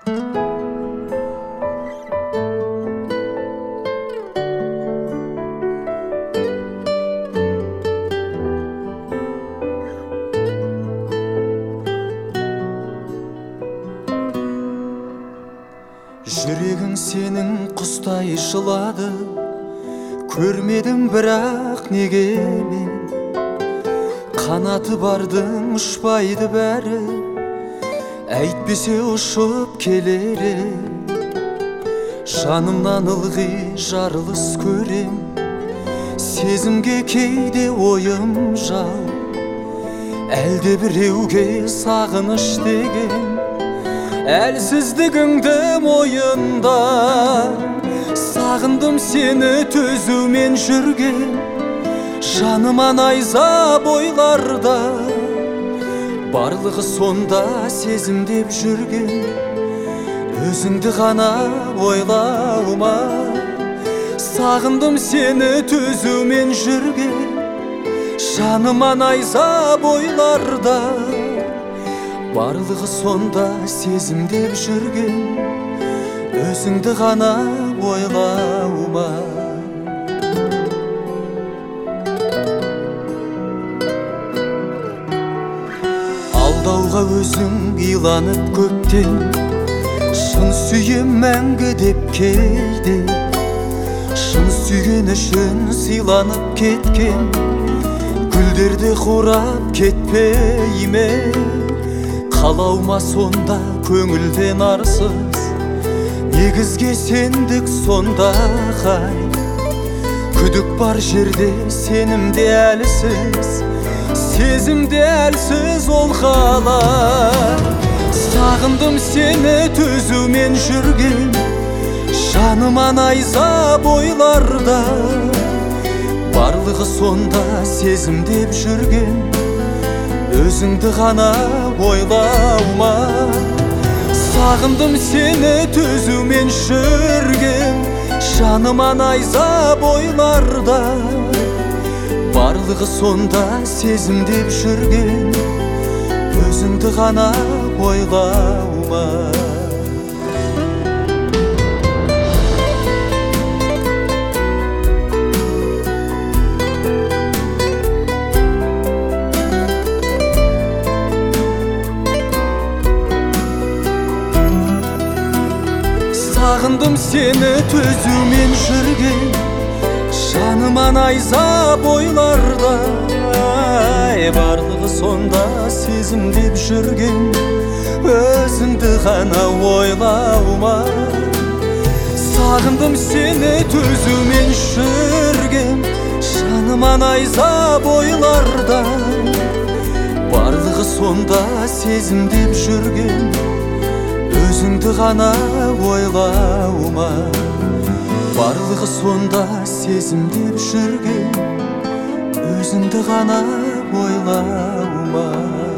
Жүрегің сенің құстай жылады, көрмедім бірақ неге мен. Қанаты бардың ұшпайды бәрі, әйтпесе ұшып келері. Жанымнан ылғи жарылыс көрем, сезімге кейде ойым жау. Әлде біреуге сағыныш деген, әлсіздігіңді мойында. Сағындым сені төзумен жүрген, жаныма найза бойларда. Барлығы сонда сезімдеп жүрген, өзіңді ғана ойлаума. Сағындым сені төзумен жүрген, жаныма найза бойларда. Барлығы сонда сезімдеп жүрген, өзіңді ғана ойлаума. Алдауға өзің иланып көптен, шын сүйем мәңгі деп кейде. Шын сүйген үшін сыйланып кеткен, гүлдерді қурап кетпей ме? Қалаума сонда көңілден арсыз, негізге сендік сонда қай. Күдік бар жерде сенімде әлсіз, сезімде әлсіз ол қалай. Сағындым сені төзумен жүрген, жаныма найза бойларда. Барлығы сонда сезімдеп жүрген, өзіңді ғана ойлаума. Сағындым сені төзумен жүрген, жаныма найза бойларда. Барлығы сонда сезімдеп жүрген, өзіңді ғана ойлаума. Сағындым сені төзумен жүрген, жаныма найза бойларда. Барлығы сонда сезімдеп жүрген, өзіңді ғана ойлаума. Сағындым сені төзумен жүрген, жаныма найза бойларда. Барлығы сонда сезімдеп жүрген, өзіңді ғана ойлаума. Барлығы сонда сезімдеп жүрген, өзіңді ғана ойлаума.